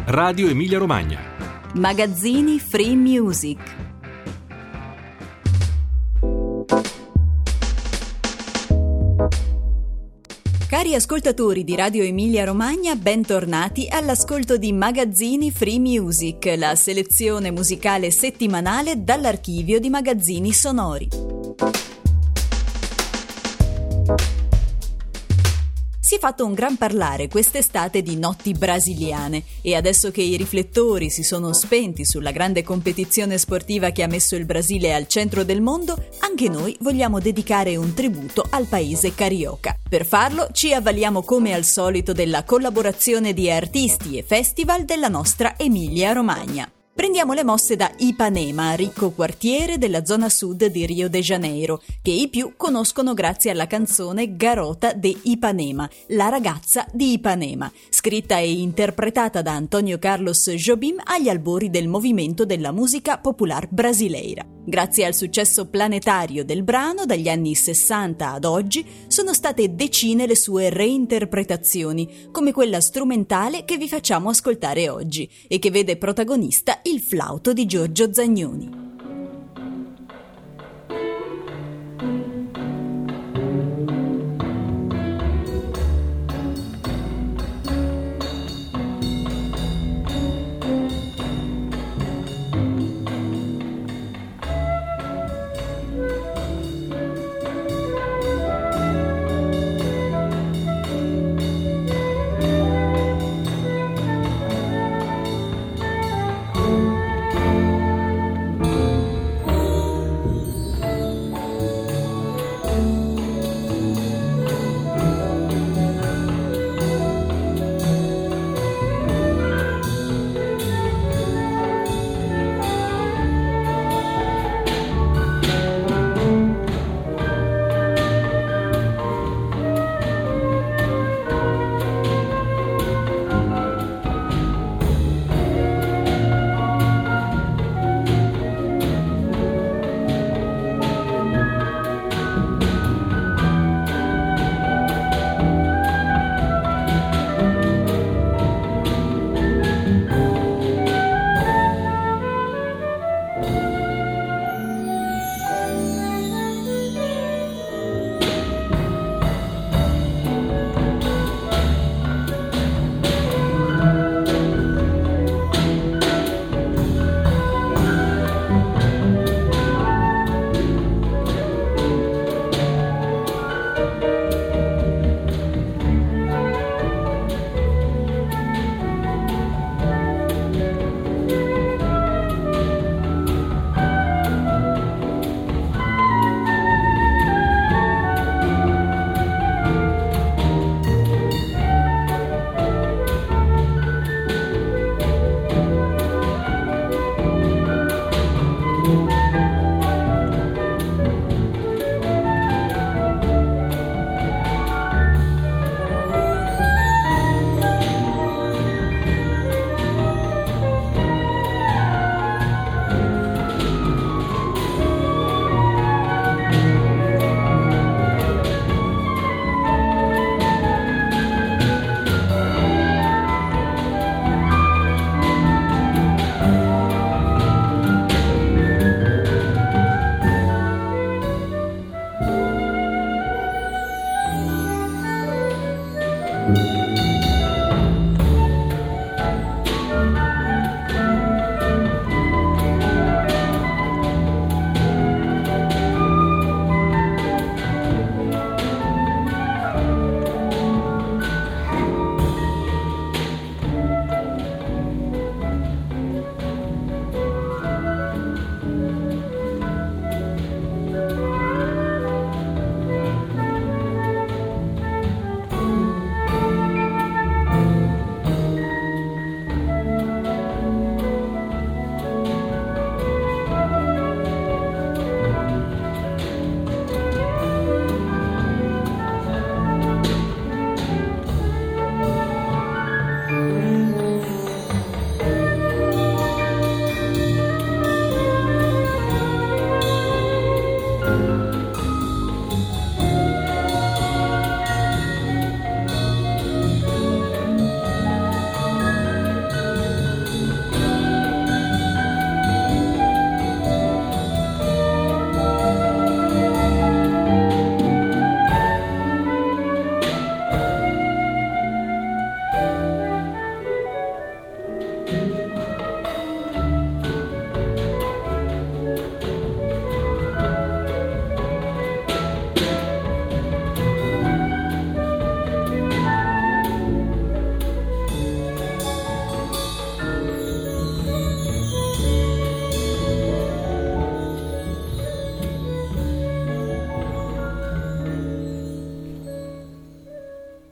Radio Emilia Romagna. Magazzini Free Music. Cari ascoltatori di Radio Emilia Romagna, bentornati all'ascolto di Magazzini Free Music, la selezione musicale settimanale dall'archivio di magazzini sonori. Si è fatto un gran parlare quest'estate di notti brasiliane e adesso che i riflettori si sono spenti sulla grande competizione sportiva che ha messo il Brasile al centro del mondo, anche noi vogliamo dedicare un tributo al paese carioca. Per farlo ci avvaliamo come al solito della collaborazione di artisti e festival della nostra Emilia Romagna. Prendiamo le mosse da Ipanema, ricco quartiere della zona sud di Rio de Janeiro, che i più conoscono grazie alla canzone Garota de Ipanema, la ragazza di Ipanema, scritta e interpretata da Antônio Carlos Jobim agli albori del movimento della musica popular brasileira. Grazie al successo planetario del brano, dagli anni 60 ad oggi, sono state decine le sue reinterpretazioni, come quella strumentale che vi facciamo ascoltare oggi e che vede protagonista il flauto di Giorgio Zagnoni.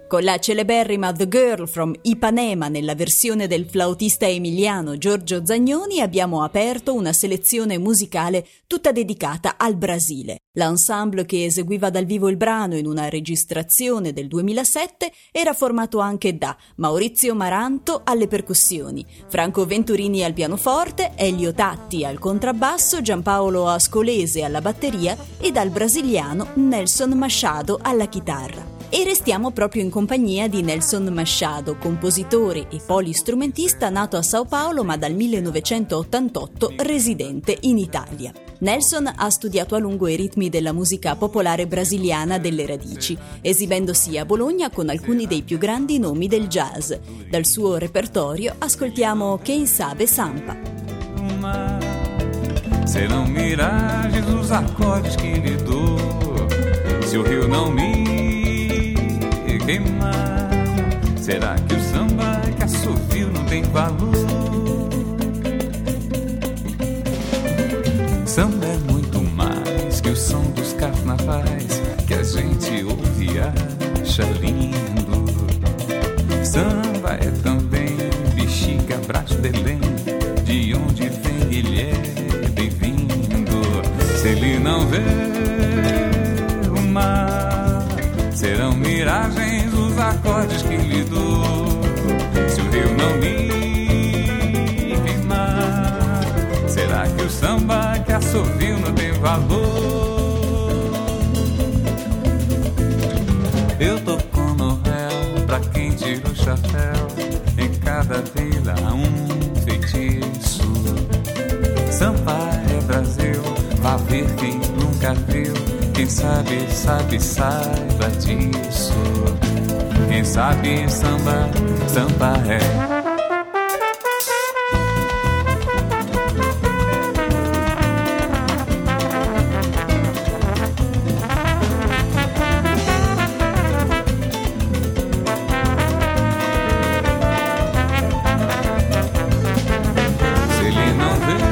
Con la celeberrima The Girl from Ipanema nella versione del flautista emiliano Giorgio Zagnoni abbiamo aperto una selezione musicale tutta dedicata al Brasile. L'ensemble che eseguiva dal vivo il brano in una registrazione del 2007 era formato anche da Maurizio Maranto alle percussioni, Franco Venturini al pianoforte, Elio Tatti al contrabbasso, Giampaolo Ascolese alla batteria e dal brasiliano Nelson Machado alla chitarra. E restiamo proprio in compagnia di Nelson Machado, compositore e polistrumentista nato a Sao Paulo ma dal 1988 residente in Italia. Nelson ha studiato a lungo i ritmi della musica popolare brasiliana delle radici, esibendosi a Bologna con alcuni dei più grandi nomi del jazz. Dal suo repertorio ascoltiamo Quem Sabe Sampa. Serão miragens os acordes que lhe dou, se o rio não me queimar, será que o samba que assovio não tem valor? Samba é muito mais que o som dos carnavais que a gente ouve e acha lindo. Samba é também Bexiga, Brás, Belém, de onde vem ele é bem-vindo. Se ele não vê o mar, serão miragens os acordes que lhe dou. Se o rio não me queimar, será que o samba que assovio não tem valor? Eu tô com Noel pra quem tira o chapéu. Em cada vila há um feitiço. Samba é Brasil, vá ver quem nunca viu. Quem sabe, sabe, saiba disso. Quem sabe samba, samba é. Se ele não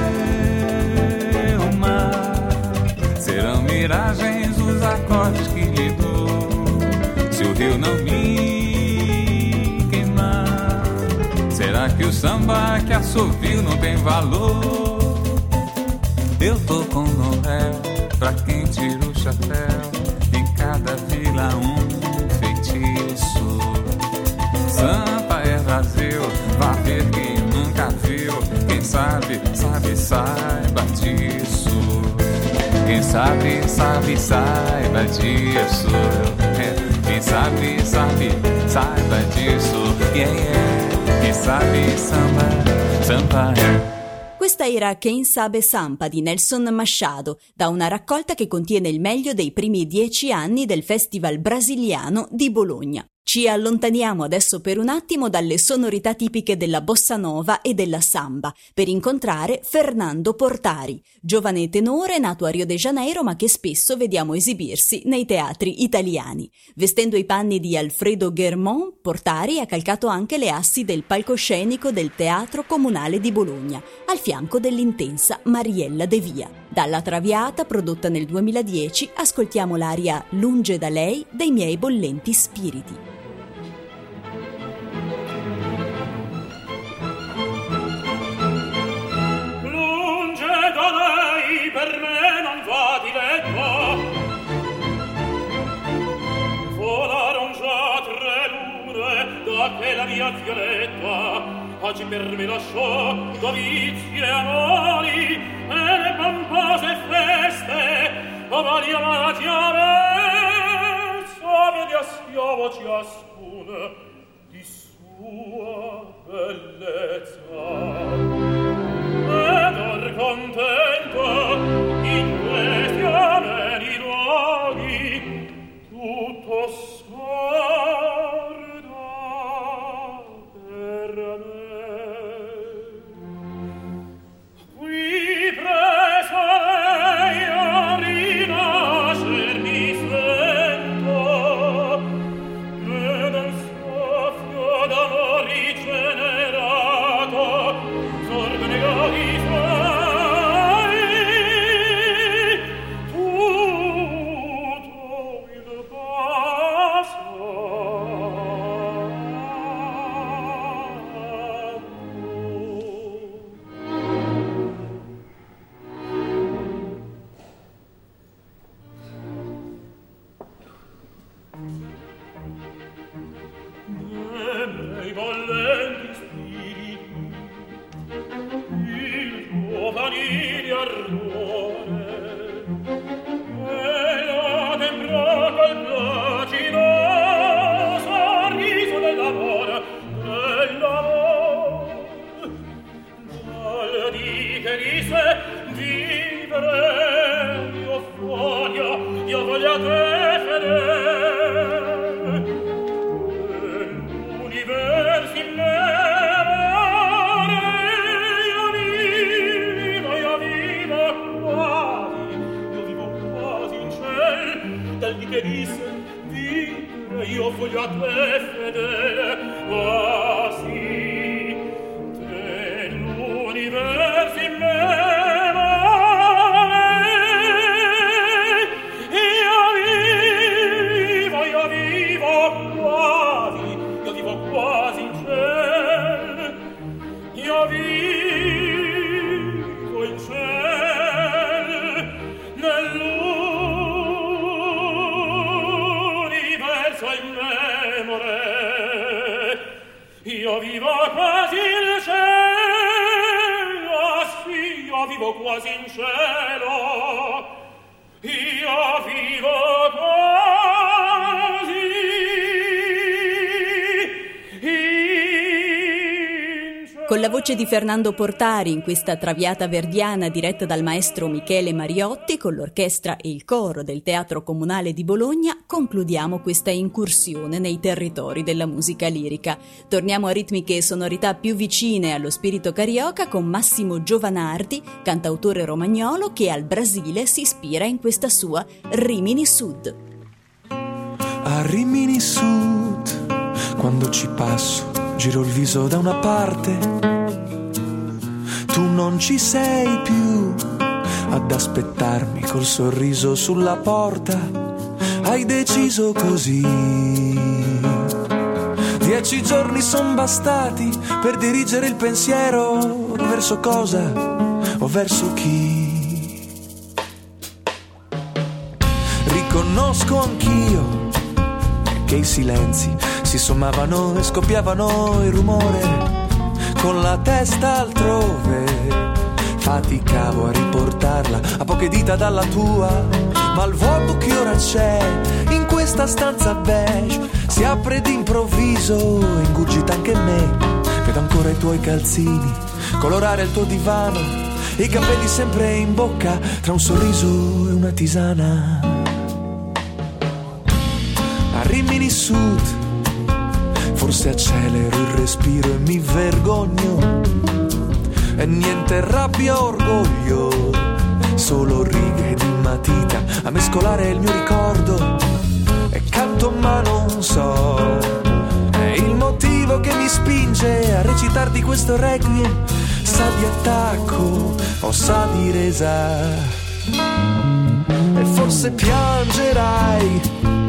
vê o mar, serão miragens os acordes que lhe dou. Se o rio não me queimar, será que o samba que assovio não tem valor? Eu tô com Noel pra quem tira o chapéu. Em cada vila um feitiço. Samba é Brasil, vá ver quem nunca viu. Quem sabe, sabe, saiba disso. Quem sabe, sabe, saiba disso. Quem sabe, sabe, saiba disso. Quem sabe, samba, samba é. Questa era Quem Sabe Sampa di Nelson Machado, da una raccolta che contiene il meglio dei primi 10 anni del Festival Brasiliano di Bologna. Ci allontaniamo adesso per un attimo dalle sonorità tipiche della bossa nova e della samba per incontrare Fernando Portari, giovane tenore nato a Rio de Janeiro ma che spesso vediamo esibirsi nei teatri italiani. Vestendo i panni di Alfredo Guermont, Portari ha calcato anche le assi del palcoscenico del Teatro Comunale di Bologna, al fianco dell'intensa Mariella De Via. Dalla Traviata, prodotta nel 2010, ascoltiamo l'aria Lunge da lei dei miei bollenti spiriti. Per me non va di letto, volaron già 3 lune da che la mia Violetta oggi per me lasciò dovizie e amori e le pompose feste ovali amati avezza vedi a schiavo ciascun di sua bellezza. Ed or contento in questi ameni luoghi tutto scorda per me. Qui preso lei a rinascer mi sento ed al soffio d'amor rigenerato sornego i suoi tutto il basso vivere, io voglio a te fedele, quasi dell'universo in me. Io vivo quasi in cielo, sì, io vivo quasi in cielo, io vivo quasi in cielo. Con la voce di Fernando Portari in questa Traviata verdiana diretta dal maestro Michele Mariotti, con l'orchestra e il coro del Teatro Comunale di Bologna, concludiamo questa incursione nei territori della musica lirica. Torniamo a ritmiche e sonorità più vicine allo spirito carioca con Massimo Giovanardi, cantautore romagnolo che al Brasile si ispira in questa sua Rimini Sud. A Rimini Sud, quando ci passo, giro il viso da una parte, tu non ci sei più ad aspettarmi col sorriso sulla porta. Hai deciso così. 10 giorni son bastati per dirigere il pensiero verso cosa o verso chi. Riconosco anch'io che i silenzi si sommavano e scoppiavano il rumore. Con la testa altrove faticavo a riportarla a poche dita dalla tua. Ma il vuoto che ora c'è in questa stanza beige si apre d'improvviso e ingurgita anche me. Vedo ancora i tuoi calzini colorare il tuo divano, i capelli sempre in bocca tra un sorriso e una tisana. A Rimini Sud forse accelero il respiro e mi vergogno, e niente rabbia o orgoglio, solo righe di matita a mescolare il mio ricordo. E canto ma non so, è il motivo che mi spinge a recitarti questo requiem. Sa di attacco o sa di resa, e forse piangerai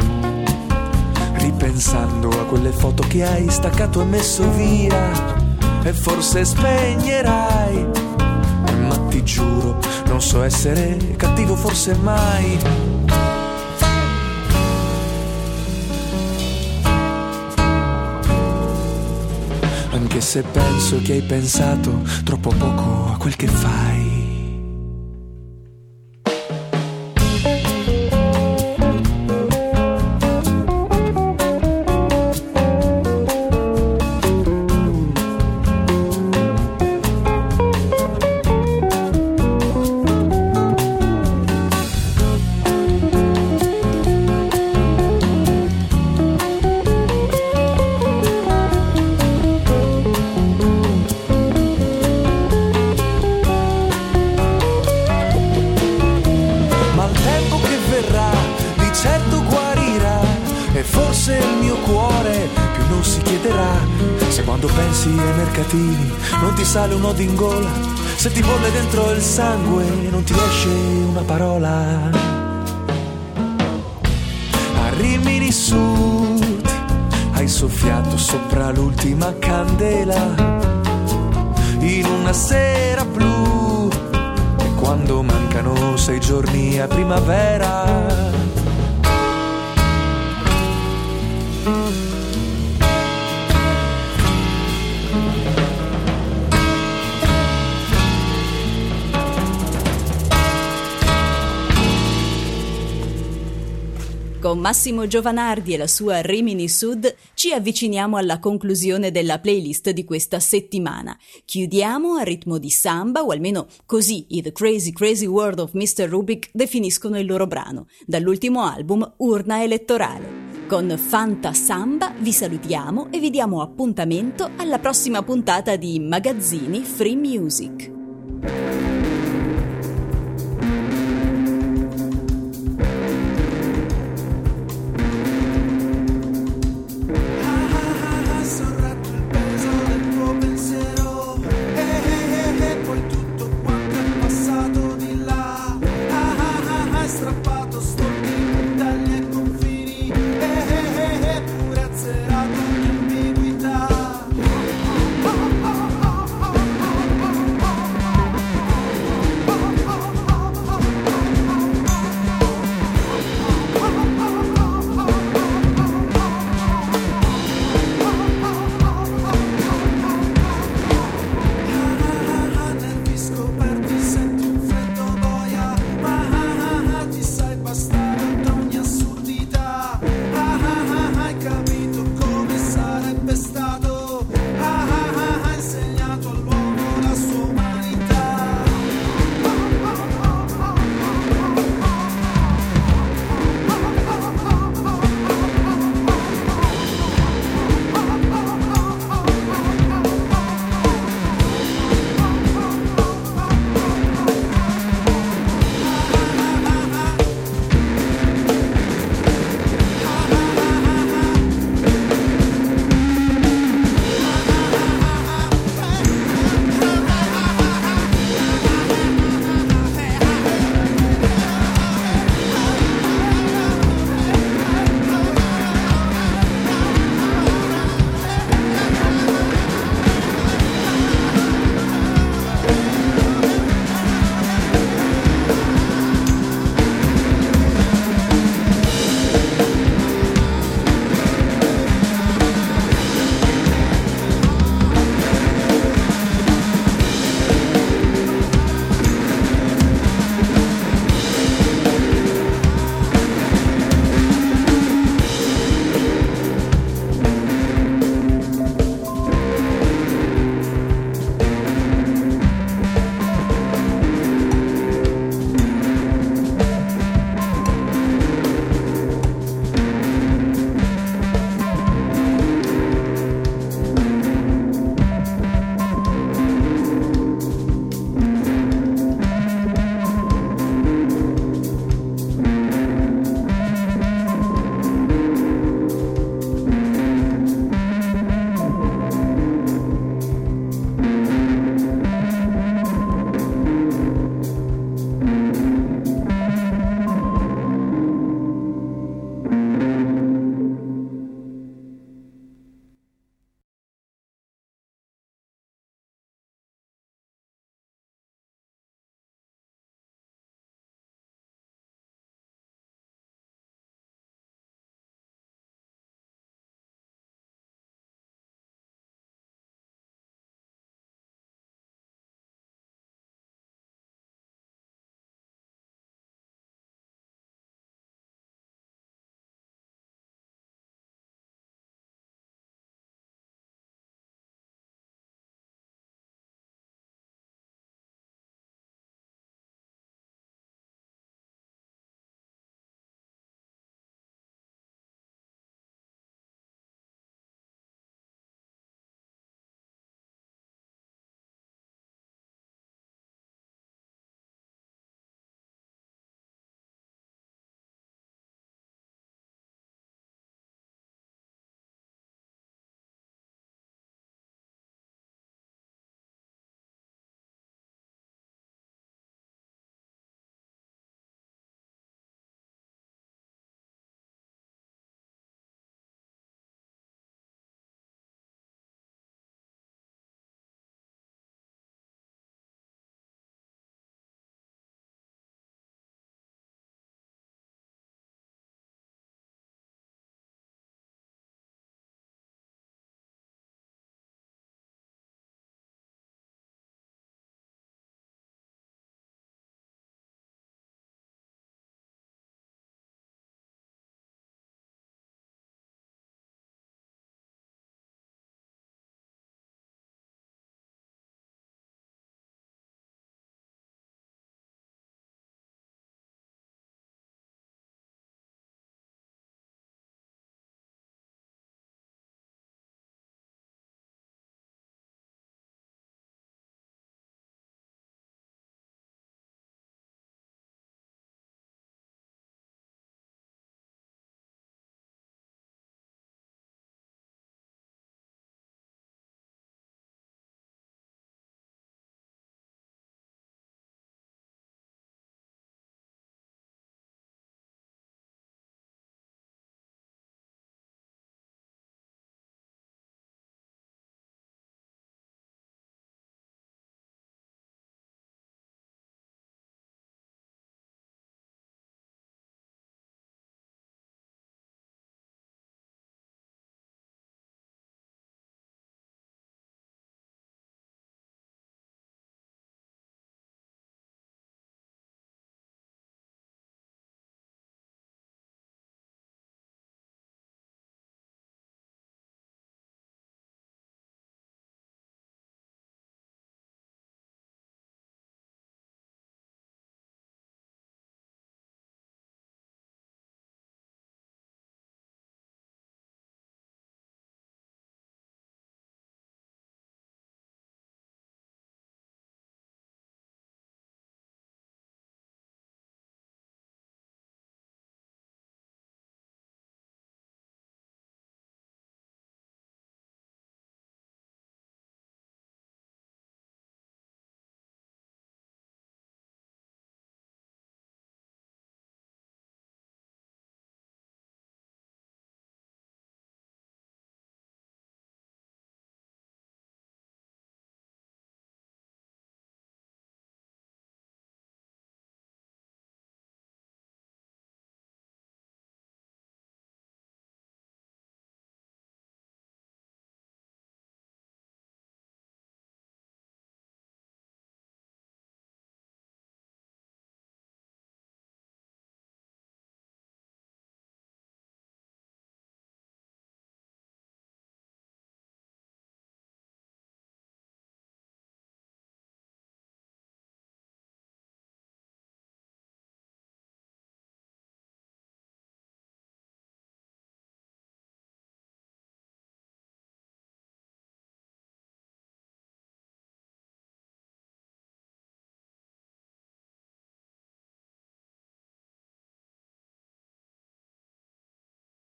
ripensando a quelle foto che hai staccato e messo via. E forse spegnerai, ma ti giuro non so essere cattivo forse mai. Anche se penso che hai pensato troppo poco a quel che fai. Non ti sale un nodo in gola, se ti bolle dentro il sangue non ti esce una parola. A Rimini Sud hai soffiato sopra l'ultima candela in una sera blu, e quando mancano 6 giorni a primavera Con Massimo Giovanardi e la sua Rimini Sud ci avviciniamo alla conclusione della playlist di questa settimana. Chiudiamo a ritmo di samba, o almeno così i The Crazy Crazy World of Mr. Rubik definiscono il loro brano, dall'ultimo album Urna Elettorale. Con Fanta Samba vi salutiamo e vi diamo appuntamento alla prossima puntata di Magazzini Free Music.